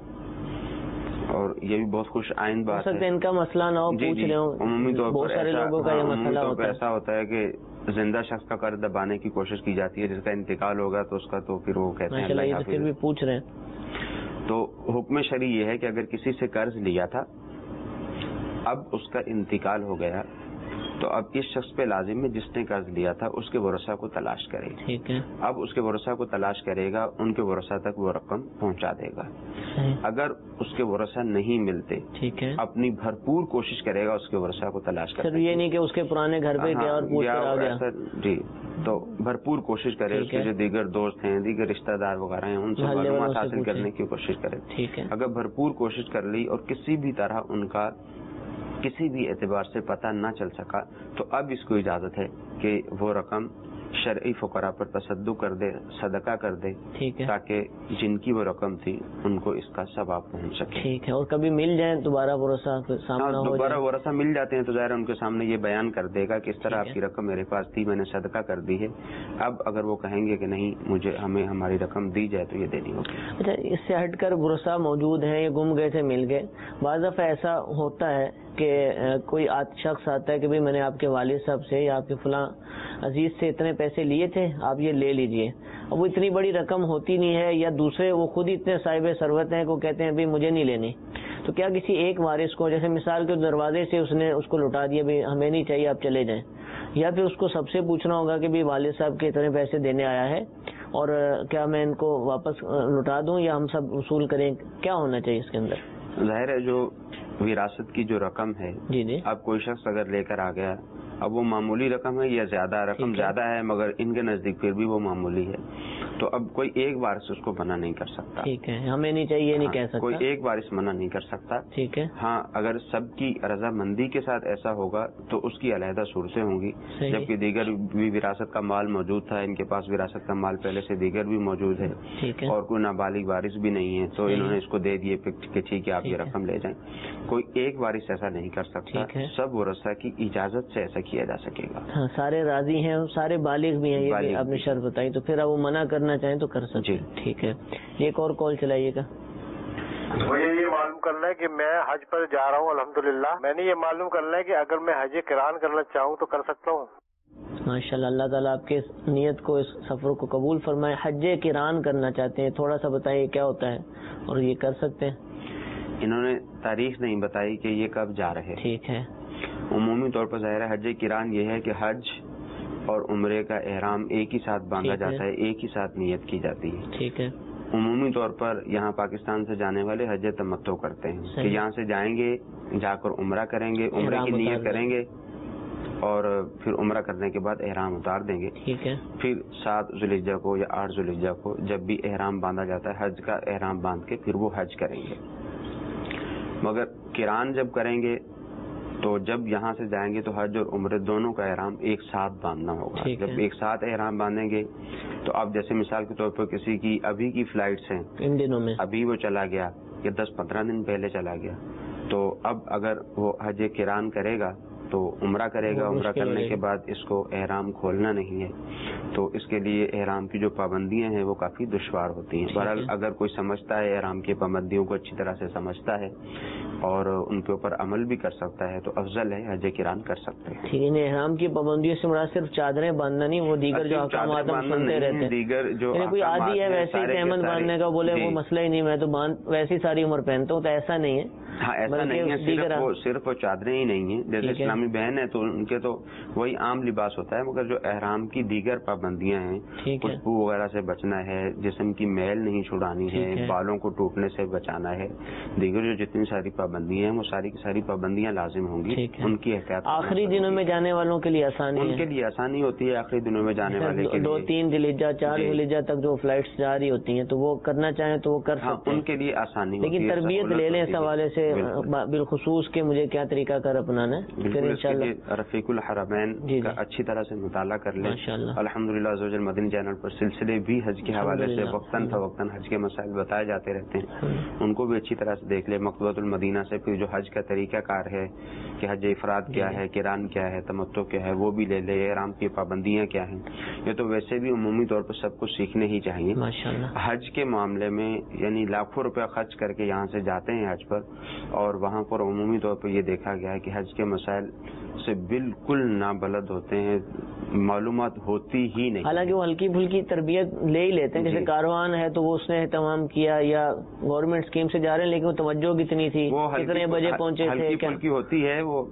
[SPEAKER 4] اور یہ بھی بہت خوش آئند بات ہے۔
[SPEAKER 2] ان کا مسئلہ نہ ہو، پوچھ رہے ہوں،
[SPEAKER 4] عمومی طور
[SPEAKER 2] بہت سارے لوگوں کا یہ مسئلہ ہوتا ہے،
[SPEAKER 4] ایسا ہوتا ہے کہ زندہ شخص کا قرض دبانے کی کوشش کی جاتی ہے، جس کا انتقال ہوگا تو اس کا تو پھر وہ کہتے ہیں اللہ حافظ۔
[SPEAKER 2] پھر بھی پوچھ رہے ہیں
[SPEAKER 4] تو حکم شرعی یہ ہے کہ اگر کسی سے قرض لیا تھا اب اس کا انتقال ہو گیا تو اب اس شخص پہ لازم ہے جس نے قرض لیا تھا اس کے ورثاء کو تلاش کرے گا۔
[SPEAKER 2] ٹھیک ہے،
[SPEAKER 4] اب اس کے ورثاء کو تلاش کرے گا، ان کے ورثاء تک وہ رقم پہنچا دے گا۔ اگر اس کے ورثاء نہیں ملتے،
[SPEAKER 2] ٹھیک ہے،
[SPEAKER 4] اپنی بھرپور کوشش کرے گا اس کے ورثاء کو تلاش کرنے کی۔
[SPEAKER 2] یہ نہیں کہ اس کے پرانے گھر پہ گیا اور پوچھ کر آ گیا۔
[SPEAKER 4] جی، تو بھرپور کوشش کرے، اس کے جو دیگر دوست ہیں، دیگر رشتہ دار وغیرہ ہیں، ان سے معلومات حاصل کرنے کی کوشش کرے۔
[SPEAKER 2] ٹھیک ہے،
[SPEAKER 4] اگر بھرپور کوشش کر لی اور کسی بھی طرح ان کا کسی بھی اعتبار سے پتہ نہ چل سکا تو اب اس کو اجازت ہے کہ وہ رقم شرعی فقراء پر تصدق کر دے، صدقہ کر دے، تاکہ جن کی وہ رقم تھی ان کو اس کا ثواب پہنچ سکے۔
[SPEAKER 2] ٹھیک ہے، اور کبھی مل جائیں دوبارہ ورثہ سامنا ہو جائے،
[SPEAKER 4] دوبارہ ورثہ مل جاتے ہیں تو ظاہر ان کے سامنے یہ بیان کر دے گا کہ اس طرح آپ کی رقم میرے پاس تھی، میں نے صدقہ کر دی ہے، اب اگر وہ کہیں گے کہ نہیں ہمیں ہماری رقم دی جائے تو یہ دینی ہوگی۔
[SPEAKER 2] اچھا، اس سے ہٹ کر ورثہ موجود ہیں، یہ گم گئے تھے، مل گئے، بعض دفعہ ایسا ہوتا ہے کہ کوئی شخص آتا ہے کہ بھئی میں نے آپ کے والد صاحب سے یا آپ کے فلاں عزیز سے اتنے پیسے لیے تھے، آپ یہ لے لیجئے۔ اب وہ اتنی بڑی رقم ہوتی نہیں ہے، یا دوسرے وہ خود اتنے صاحب ثروت ہیں کہ کہتے ہیں بھئی مجھے نہیں لینی، تو کیا کسی ایک وارث کو، جیسے مثال کے دروازے سے اس نے اس کو لوٹا دیا، بھئی ہمیں نہیں چاہیے آپ چلے جائیں، یا پھر اس کو سب سے پوچھنا ہوگا کہ بھئی والد صاحب کے اتنے پیسے دینے آیا ہے اور کیا میں ان کو واپس لوٹا دوں یا ہم سب وصول کریں، کیا ہونا چاہیے اس کے اندر؟
[SPEAKER 4] ظاہر ہے جو وراثت کی جو رقم ہے،
[SPEAKER 2] جی،
[SPEAKER 4] اب کوئی شخص اگر لے کر آ گیا، اب وہ معمولی رقم ہے یا زیادہ رقم زیادہ ہے مگر ان کے نزدیک پھر بھی وہ معمولی ہے، تو اب کوئی ایک وارث اس کو منع نہیں کر سکتا۔
[SPEAKER 2] ٹھیک ہے، ہمیں نہیں چاہیے نہیں کہہ سکتا،
[SPEAKER 4] کوئی ایک وارث منع نہیں کر سکتا۔
[SPEAKER 2] ٹھیک ہے،
[SPEAKER 4] ہاں اگر سب کی رضامندی کے ساتھ ایسا ہوگا تو اس کی علیحدہ صورتیں ہوں گی، جبکہ دیگر بھی وراثت کا مال موجود تھا، ان کے پاس وراثت کا مال پہلے سے دیگر بھی موجود ہے اور کوئی نابالغ وارث بھی نہیں ہے، تو انہوں نے اس کو دے دیے کہ ٹھیک ہے آپ یہ رقم لے جائیں۔ کوئی ایک وارث ایسا نہیں کر سکتا، سب ورثاء کی اجازت سے ایسا کیا جا سکے گا۔
[SPEAKER 2] ہاں، سارے راضی ہیں، سارے بالغ بھی ہیں، یہ بھی آپ نے شرط بتائی، تو پھر اب وہ منع کرنا چاہیں تو کر سکتے ہیں۔ ٹھیک ہے، ایک اور کال چلائیے گا۔
[SPEAKER 8] مجھے یہ معلوم کرنا ہے کہ میں حج پر جا رہا ہوں الحمدللہ، میں نے یہ معلوم کرنا ہے کہ اگر میں حج قران کرنا چاہوں تو کر سکتا ہوں؟
[SPEAKER 2] ماشاءاللہ، اللہ تعالیٰ آپ کے نیت کو، اس سفر کو قبول فرمائے. حج قران کرنا چاہتے ہیں، تھوڑا سا بتائیے کیا ہوتا ہے اور یہ کر سکتے ہیں؟
[SPEAKER 4] انہوں نے تاریخ نہیں بتائی کہ یہ کب جا رہے.
[SPEAKER 2] ٹھیک ہے.
[SPEAKER 4] عمومی طور پر ظاہر ہے حج قران یہ ہے کہ حج اور عمرے کا احرام ایک ہی ساتھ باندھا جاتا ہے، ایک ہی ساتھ نیت کی جاتی ہے.
[SPEAKER 2] ٹھیک ہے.
[SPEAKER 4] عمومی طور پر یہاں پاکستان سے جانے والے حج تمتع کرتے ہیں کہ یہاں سے جائیں گے، جا کر عمرہ کریں گے، عمرے کی نیت کریں گے اور پھر عمرہ کرنے کے بعد احرام اتار دیں گے.
[SPEAKER 2] ٹھیک ہے.
[SPEAKER 4] پھر 7 ذوالحجہ کو یا 8 ذوالحجہ کو جب بھی احرام باندھا جاتا ہے، حج کا احرام باندھ کے پھر وہ حج کریں گے. مگر قران جب کریں گے تو جب یہاں سے جائیں گے تو حج اور عمرے دونوں کا احرام ایک ساتھ باندھنا ہوگا. جب ایک ساتھ احرام باندھیں گے تو اب جیسے مثال کے طور پر کسی کی ابھی کی فلائٹس ہیں، ان دنوں میں ابھی وہ چلا گیا یا 10-15 دن پہلے چلا گیا، تو اب اگر وہ حج قران کرے گا تو عمرہ کرے گا. عمرہ کرنے کے بعد اس کو احرام کھولنا نہیں ہے، تو اس کے لیے احرام کی جو پابندیاں ہیں وہ کافی دشوار ہوتی ہیں. بہرحال اگر کوئی سمجھتا ہے، احرام کی پابندیوں کو اچھی طرح سے سمجھتا ہے اور ان کے اوپر عمل بھی کر سکتا ہے تو افضل ہے حج قران کر سکتے ہیں.
[SPEAKER 2] ٹھیک ہے. احرام کی پابندیوں سے مراد صرف چادریں باندھنا نہیں، وہ دیگر جو احکامات ہم سنتے رہتے ہیں،
[SPEAKER 4] دیگر جو
[SPEAKER 2] کوئی عادی ہے ویسے ہی احمد باندھنے کا بولے وہ مسئلہ ہی نہیں، میں تو ویسی ساری عمر پہنتا ہوں، تو ایسا نہیں ہے.
[SPEAKER 4] ہاں ایسا نہیں ہے، صرف وہ چادریں ہی نہیں ہیں. جیسے اسلامی بہن ہے تو ان کے تو وہی عام لباس ہوتا ہے، مگر جو احرام کی دیگر پابندیاں ہیں، خوشبو وغیرہ سے بچنا ہے، جسم کی میل نہیں چھڑانی ہے، بالوں کو ٹوٹنے سے بچانا ہے، دیگر جو جتنی ساری پابندیاں ہیں وہ ساری کی ساری پابندیاں لازم ہوں گی. ان کی احتیاط
[SPEAKER 2] آخری دنوں میں جانے والوں کے لیے آسانی،
[SPEAKER 4] ان کے لیے آسانی ہوتی ہے. آخری دنوں میں جانے والے کے لیے
[SPEAKER 2] 2-3 ذوالحجہ 4 ذوالحجہ تک جو فلائٹس جا رہی ہوتی ہیں تو وہ کرنا چاہیں تو وہ کر سکتے ہیں،
[SPEAKER 4] ان کے لیے آسانی ہوتی ہے.
[SPEAKER 2] لیکن تربیت لے لیں اس حوالے سے بالخصوص کہ مجھے کیا طریقہ کار اپنانا ہے. پھر انشاءاللہ
[SPEAKER 4] رفیق الحرمین کا اچھی طرح سے مطالعہ کر لیں. الحمدللہ عزوجل مدنی چینل پر سلسلے بھی حج کے حوالے سے وقتاً فوقتاً حج کے مسائل بتائے جاتے رہتے ہیں، ان کو بھی اچھی طرح سے دیکھ لیں. مکتبۃ المدینہ سے پھر جو حج کا طریقہ کار ہے کہ حج افراد کیا ہے، قران کیا ہے، تمتع کیا ہے، وہ بھی لے لیں. احرام کی پابندیاں کیا ہیں، یہ تو ویسے بھی عمومی طور پر سب کچھ سیکھنے ہی چاہیے. حج کے معاملے میں یعنی لاکھوں روپے خرچ کر کے یہاں سے جاتے ہیں حج پر، اور وہاں پر عمومی طور پر یہ دیکھا گیا ہے کہ حج کے مسائل سے بالکل نابلد ہوتے ہیں، معلومات ہوتی ہی نہیں.
[SPEAKER 2] حالانکہ وہ ہلکی پھلکی تربیت لے ہی لیتے ہیں، جیسے کاروان ہے تو وہ اس نے اہتمام کیا یا گورنمنٹ اسکیم سے جا رہے ہیں، لیکن وہ توجہ کتنی تھی، کتنے بجے پہنچے تھے،
[SPEAKER 4] ہلکی پھلکی ہوتی ہے. وہ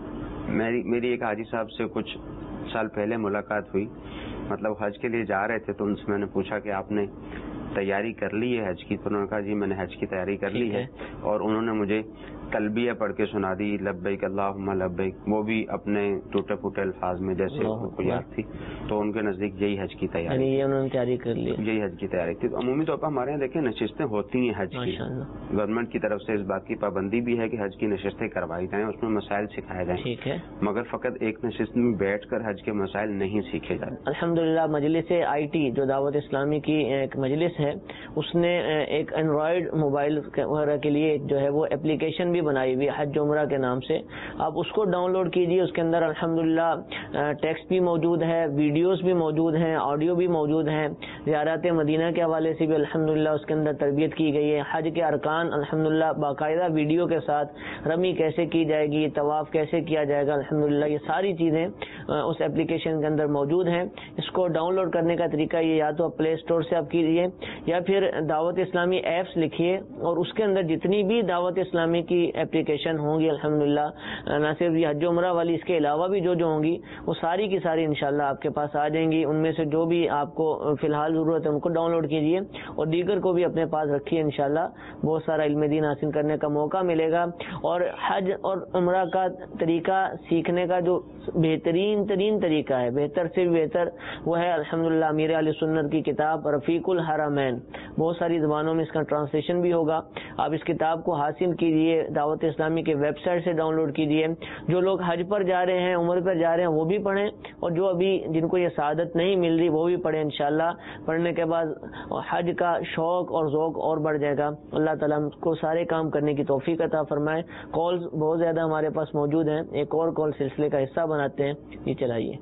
[SPEAKER 4] میری ایک حاجی صاحب سے کچھ سال پہلے ملاقات ہوئی، مطلب حج کے لیے جا رہے تھے، تو ان سے میں نے پوچھا کہ آپ نے تیاری کر لی ہے حج کی؟ تو انہوں نے کہا جی میں نے حج کی تیاری کر لی ہے، اور انہوں نے مجھے تلبیہ پڑھ کے سنا دی، لبیک اللہم لبیک، وہ بھی اپنے ٹوٹے پھوٹے الفاظ میں جیسے ان کو یاد تھی. تو ان کے نزدیک یہی حج کی تیاری،
[SPEAKER 2] یہ انہوں نے تیاری کر لی،
[SPEAKER 4] یہی حج کی تیاری تھی. تو عمومی طور پر ہمارے یہاں دیکھیں نشستیں ہوتی ہیں حج کی، گورنمنٹ کی طرف سے اس بات کی پابندی بھی ہے کہ حج کی نشستیں کروائی جائیں، اس میں مسائل سکھائے جائیں.
[SPEAKER 2] ٹھیک ہے.
[SPEAKER 4] مگر فقط ایک نشست میں بیٹھ کر حج کے مسائل نہیں سیکھے جاتے.
[SPEAKER 2] الحمدللہ مجلس IT جو دعوت اسلامی کی ایک مجلس ہے، اس نے ایک اینڈرائیڈ موبائل وغیرہ کے لیے جو ہے وہ اپلیکیشن بھی بنائی ہوئی حج عمرہ کے نام سے. آپ اس کو ڈاؤن لوڈ کیجئے، اس کے اندر الحمدللہ ٹیکسٹ بھی موجود ہے، ویڈیوز بھی موجود ہیں، آڈیو بھی موجود ہیں. زیارت مدینہ کے حوالے سے بھی الحمدللہ اس کے اندر تربیت کی گئی ہے. حج کے ارکان الحمدللہ باقاعدہ ویڈیو کے ساتھ، رمی کیسے کی جائے گی، طواف کیسے کیا جائے گا، الحمدللہ یہ ساری چیزیں اس اپلیکیشن کے اندر موجود ہیں. اس کو ڈاؤن لوڈ کرنے کا طریقہ یہ یا تو پلے اسٹور سے آپ کیجیے یا پھر دعوت اسلامی ایپس لکھیے، اور اس کے اندر جتنی بھی دعوت اسلامی کی اپلیکیشن ہوں گی الحمدللہ، نہ صرف یہ حج عمرہ والی، اس کے علاوہ بھی جو ہوں گی وہ ساری کی ساری انشاءاللہ آپ کے پاس آ جائیں گی. ان میں سے جو بھی آپ کو فی الحال ضرورت ہے ان کو ڈاؤن لوڈ کیجیے، اور دیگر کو بھی اپنے پاس رکھیے. انشاءاللہ بہت سارا علم دین حاصل کرنے کا موقع ملے گا. اور حج اور عمرہ کا طریقہ سیکھنے کا جو بہترین ترین طریقہ ہے، بہتر سے بھی بہتر، وہ ہے الحمدللہ امیر اہل سنت کی کتاب رفیق الحرمین. بہت ساری زبانوں میں اس کا ٹرانسلیشن بھی ہوگا. آپ اس کتاب کو حاصل کیجیے، دعوت اسلامی کے ویب سائٹ سے ڈاؤن لوڈ کیجیے. جو لوگ حج پر جا رہے ہیں، عمرے پر جا رہے ہیں، وہ بھی پڑھیں، اور جو ابھی جن کو یہ سعادت نہیں مل رہی وہ بھی پڑھیں. انشاءاللہ پڑھنے کے بعد حج کا شوق اور ذوق اور بڑھ جائے گا. اللہ تعالیٰ ہم کو سارے کام کرنے کی توفیق عطا فرمائے. کالز بہت زیادہ ہمارے پاس موجود ہیں، ایک اور کال سلسلے کا حصہ بناتے ہیں. یہ چلائیے.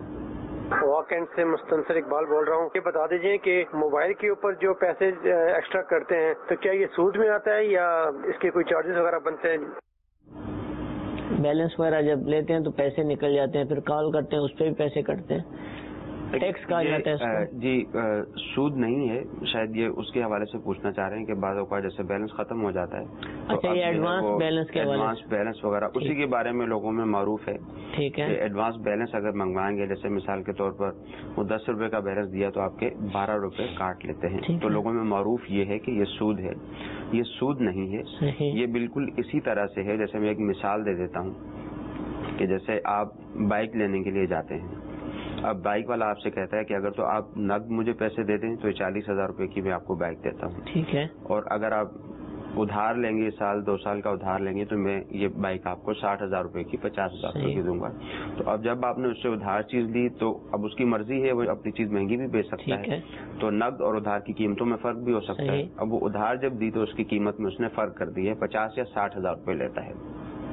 [SPEAKER 9] واکنڈ سے مستنصر اقبال بول رہا ہوں. یہ بتا دیجئے کہ موبائل کے اوپر جو پیسے ایکسٹرا کرتے ہیں تو کیا یہ سود میں آتا ہے یا اس کے کوئی چارجز وغیرہ بنتے ہیں؟
[SPEAKER 2] بیلنس وغیرہ جب لیتے ہیں تو پیسے نکل جاتے ہیں, پھر کال کرتے ہیں اس پہ بھی پیسے کٹتے ہیں, ٹیکس کہا جاتا ہے اس کو.
[SPEAKER 4] جی سود نہیں ہے, شاید یہ اس کے حوالے سے پوچھنا چاہ رہے ہیں کہ بعض اوقات جیسے بیلنس ختم ہو جاتا ہے.
[SPEAKER 2] اچھا, یہ ایڈوانس بیلنس کے حوالے سے,
[SPEAKER 4] ایڈوانس بیلنس وغیرہ اسی کے بارے میں لوگوں میں معروف ہے.
[SPEAKER 2] ٹھیک ہے,
[SPEAKER 4] ایڈوانس بیلنس اگر منگوائیں گے, جیسے مثال کے طور پر وہ 10 روپے کا بیلنس دیا تو آپ کے 12 روپے کاٹ لیتے ہیں, تو لوگوں میں معروف یہ ہے کہ یہ سود ہے. یہ سود نہیں ہے, یہ بالکل اسی طرح سے ہے. جیسے میں ایک مثال دے دیتا ہوں کہ جیسے آپ بائک لینے کے لیے جاتے ہیں, اب بائک والا آپ سے کہتا ہے کہ اگر تو آپ نقد مجھے پیسے دے دیں تو 40,000 روپے کی میں آپ کو بائک دیتا ہوں.
[SPEAKER 2] ٹھیک ہے, اور
[SPEAKER 4] اگر آپ ادھار لیں گے, سال 2 سال کا ادھار لیں گے, تو میں یہ بائک آپ کو 60,000 روپے کی 50,000 روپے کی دوں گا. تو اب جب آپ نے اس سے ادھار چیز لی تو اب اس کی مرضی ہے, وہ اپنی چیز مہنگی بھی بیچ سکتا ہے, تو نقد اور ادھار کی قیمتوں میں فرق بھی ہو سکتا ہے. اب وہ ادھار جب دی تو اس کی قیمت میں اس نے فرق کر دی ہے, 50 یا 60,000 روپے لیتا ہے.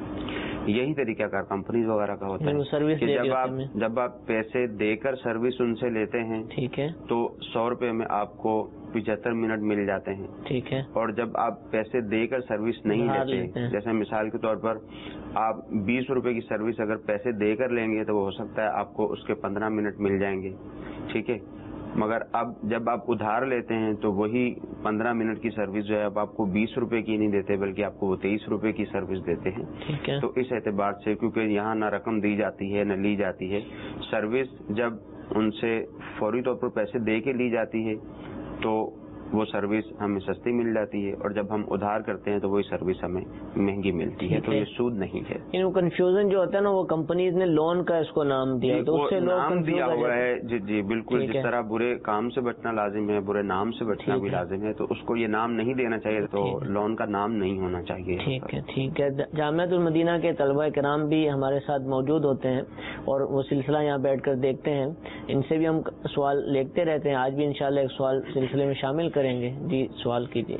[SPEAKER 4] یہی طریقہ کار کمپنیز وغیرہ کا ہوتا ہے کہ جب آپ پیسے دے کر سروس ان سے لیتے ہیں, ٹھیک ہے, تو 100 روپے میں آپ کو 75 منٹ مل جاتے ہیں. ٹھیک ہے, اور جب آپ پیسے دے کر سروس نہیں لیتے, جیسے مثال کے طور پر آپ 20 روپے کی سروس اگر پیسے دے کر لیں گے تو وہ ہو سکتا ہے آپ کو اس کے 15 منٹ مل جائیں گے. ٹھیک ہے, مگر اب جب آپ ادھار لیتے ہیں تو وہی 15 منٹ کی سروس جو ہے اب آپ کو 20 روپے کی نہیں دیتے, بلکہ آپ کو وہ 23 روپے کی سروس دیتے ہیں. تو اس اعتبار سے کیونکہ یہاں نہ رقم دی جاتی ہے نہ لی جاتی ہے, سروس جب ان سے فوری طور پر پیسے دے کے لی جاتی ہے تو وہ سروس ہمیں سستی مل جاتی ہے, اور جب ہم ادھار کرتے ہیں تو وہی سروس ہمیں مہنگی ملتی ہے. تو یہ سود نہیں ہے.
[SPEAKER 2] کنفیوژن جو ہوتا ہے نا, وہ کمپنیز نے لون کا اس کو نام دیا, تو اس سے
[SPEAKER 4] نام دیا ہوا ہے. جی بالکل, جس طرح برے کام سے بچنا لازم ہے, برے نام سے بچنا بھی لازم ہے, تو اس کو یہ نام نہیں دینا چاہیے, تو لون کا نام نہیں ہونا چاہیے.
[SPEAKER 2] ٹھیک ہے. جامعۃ المدینہ کے طلبہ کرام بھی ہمارے ساتھ موجود ہوتے ہیں اور وہ سلسلہ یہاں بیٹھ کر دیکھتے ہیں, ان سے بھی ہم سوال لکھتے رہتے ہیں. آج بھی انشاءاللہ ایک سوال سلسلے میں شامل کریں گے. جی سوال کیجیے.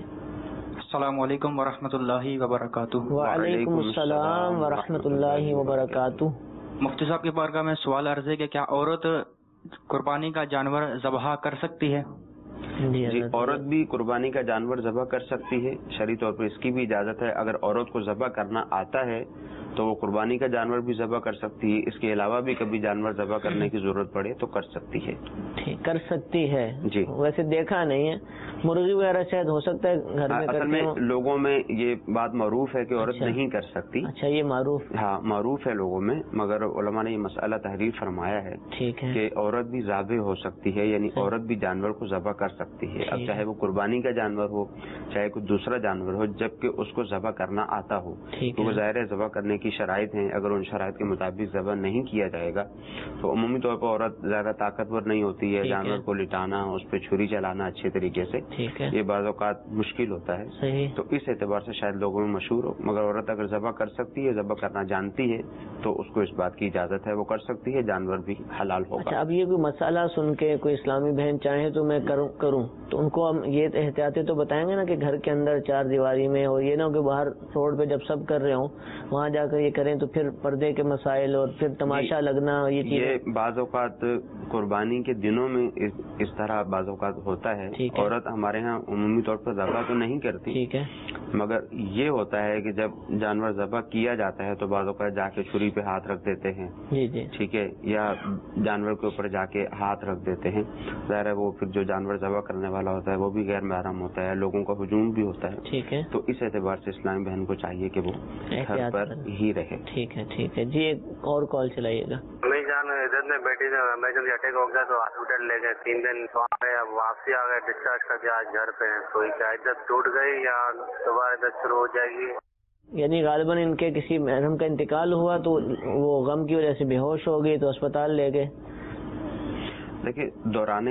[SPEAKER 10] السلام علیکم ورحمۃ اللہ وبرکاتہ.
[SPEAKER 2] وعلیکم السلام ورحمۃ اللہ وبرکاتہ.
[SPEAKER 10] مفتی صاحب کی بارگاہ میں سوال عرض ہے کہ کیا عورت قربانی کا جانور ذبح کر سکتی ہے؟
[SPEAKER 4] جی, عورت بھی قربانی کا جانور ذبح کر سکتی ہے, شرعی طور پر اس کی بھی اجازت ہے. اگر عورت کو ذبح کرنا آتا ہے تو وہ قربانی کا جانور بھی ذبح کر سکتی ہے. اس کے علاوہ بھی کبھی جانور ذبح کرنے کی ضرورت پڑے تو کر سکتی ہے.
[SPEAKER 2] کر سکتی ہے. جی, ویسے دیکھا نہیں ہے, مرغی وغیرہ شاید ہو سکتا ہے گھر میں.
[SPEAKER 4] اصل میں لوگوں میں یہ بات معروف ہے کہ عورت نہیں کر سکتی.
[SPEAKER 2] اچھا, یہ معروف,
[SPEAKER 4] ہاں معروف ہے لوگوں میں, مگر علماء نے یہ مسئلہ تحریر فرمایا ہے کہ عورت بھی ذابح ہو سکتی ہے, یعنی عورت بھی جانور کو ذبح کر سکتی ہے. اب چاہے وہ قربانی کا جانور ہو چاہے کوئی دوسرا جانور ہو, جبکہ اس کو ذبح کرنا آتا ہو. تو وہ ظاہر ہے ذبح کرنے کی شرائط ہیں, اگر ان شرائط کے مطابق ذبح نہیں کیا جائے گا تو عمومی طور پر عورت زیادہ طاقتور نہیں ہوتی ہے, جانور کو لٹانا, اس پہ چھری چلانا اچھے طریقے سے یہ بعض اوقات مشکل ہوتا ہے. تو اس اعتبار سے شاید لوگوں میں مشہور ہو, مگر عورت اگر ذبح کر سکتی ہے, ذبح کرنا جانتی ہے, تو اس کو اس بات کی اجازت ہے, وہ کر سکتی ہے, جانور بھی حلال ہوگا.
[SPEAKER 2] اچھا, اب یہ کوئی مسئلہ سن کے کوئی اسلامی بہن چاہے تو میں کروں تو ان کو ہم یہ احتیاطی تو بتائیں گے نا کہ گھر کے اندر 4 دیواری میں, اور یہ نہ کہ باہر روڈ پہ جب سب کر رہے ہوں وہاں جا کر یہ کریں تو پھر پردے کے مسائل اور پھر تماشا لگنا, یہ
[SPEAKER 4] بعض اوقات قربانی کے دنوں میں اس طرح بعض اوقات ہوتا ہے. عورت ہمارے ہاں عمومی طور پر ذبح تو نہیں کرتی,
[SPEAKER 2] ٹھیک ہے,
[SPEAKER 4] مگر یہ ہوتا ہے کہ جب جانور ذبح کیا جاتا ہے تو بعض اوقات جا کے چھری پہ ہاتھ رکھ دیتے ہیں. جی ٹھیک ہے, یا جانور کے اوپر جا کے ہاتھ رکھ دیتے ہیں. ظاہر ہے وہ پھر جو جانور ذبح کرنے والا ہوتا ہے وہ بھی غیر محرم ہوتا ہے, لوگوں کا ہجوم بھی ہوتا ہے.
[SPEAKER 2] ٹھیک ہے,
[SPEAKER 4] تو اس اعتبار سے اسلامی بہن کو چاہیے کہ وہ گھر پر ہی رہے.
[SPEAKER 2] ٹھیک ہے. جی ایک اور کال چلائیے گا.
[SPEAKER 5] میری جان ادھر میں بیٹی سے ایمرجنسی اٹیک ہو گیا تو ہاسپٹل لے گئے, 3 دن وہاں پہ, اب واپسی آ گئے ڈسچارج کر کے, آج گھر پہ ہیں. تو کیا عدت ٹوٹ گئی یا دوبارہ عدت شروع ہو جائے گی؟
[SPEAKER 2] یعنی غالباً ان کے کسی محرم کا انتقال ہوا تو وہ غم کی وجہ سے بے ہوش ہو گئی تو اسپتال لے گئے.
[SPEAKER 4] دیکھیے دوران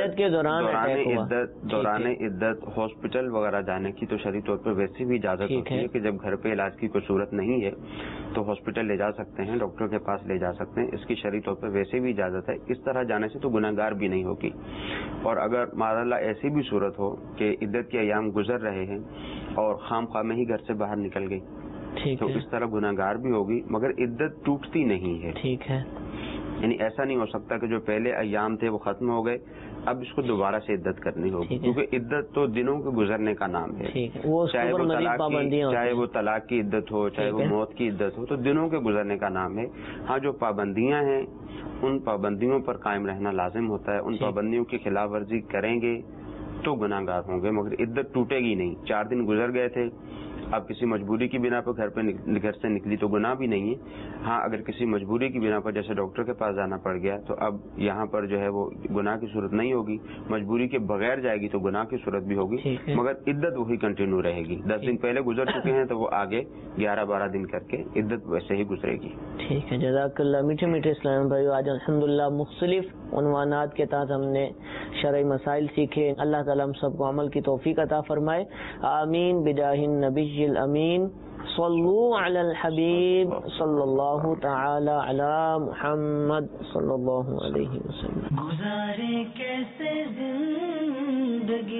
[SPEAKER 4] عدت ہاسپٹل وغیرہ جانے کی تو شرعی طور پر ویسے بھی اجازت ہوتی ہے کہ جب گھر پہ علاج کی کوئی صورت نہیں ہے تو ہاسپٹل لے جا سکتے ہیں, ڈاکٹر کے پاس لے جا سکتے ہیں. اس کی شرعی طور پر ویسے بھی اجازت ہے. اس طرح جانے سے تو گناہگار بھی نہیں ہوگی. اور اگر معاذ اللہ ایسی بھی صورت ہو کہ عدت کے ایام گزر رہے ہیں اور خام خواہ میں ہی گھر سے باہر نکل گئی تو اس طرح گناہگار بھی ہوگی, مگر عدت ٹوٹتی نہیں ہے.
[SPEAKER 2] ٹھیک ہے,
[SPEAKER 4] یعنی ایسا نہیں ہو سکتا کہ جو پہلے ایام تھے وہ ختم ہو گئے، اب اس کو دوبارہ سے عدت کرنی ہوگی، کیونکہ عدت تو دنوں کے گزرنے کا نام ہے، چاہے وہ طلاق کی عدت ہو، چاہے وہ موت کی عدت ہو، تو دنوں کے گزرنے کا نام ہے۔ ہاں جو پابندیاں ہیں ان پابندیوں پر قائم رہنا لازم ہوتا ہے، ان پابندیوں کی خلاف ورزی کریں گے تو گناہ گار ہوں گے، مگر عدت ٹوٹے گی نہیں۔ 4 دن گزر گئے تھے، اب کسی مجبوری کی بنا پر گھر سے نکلی تو گناہ بھی نہیں ہے۔ ہاں اگر کسی مجبوری کی بنا پر جیسے ڈاکٹر کے پاس جانا پڑ گیا تو اب یہاں پر جو ہے وہ گناہ کی صورت نہیں ہوگی، مجبوری کے بغیر جائے گی تو گناہ کی صورت بھی ہوگی، مگر عدت وہی کنٹینیو رہے گی۔ 10 دن پہلے گزر چکے ہیں تو وہ آگے 11-12 دن کر کے عدت ویسے ہی گزرے گی۔
[SPEAKER 2] ٹھیک ہے، جزاک اللہ۔ میٹھے میٹھے اسلام بھائیو، آج الحمدللہ مختلف عنوانات کے تحت ہم نے شرعی مسائل سیکھے۔ اللہ تعالیٰ ہم سب کو عمل کی توفیق عطا فرمائے، آمین بجاہ النبی الامین۔ صلو علی الحبیب صلی اللہ تعالی علی محمد صلی اللہ علیہ وسلم۔
[SPEAKER 1] گزارے کیسے زندگی،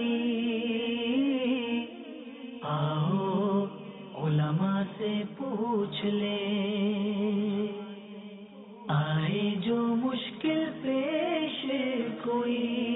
[SPEAKER 1] آؤ علماء سے پوچھ لیں، آئے جو مشکل پیش کوئی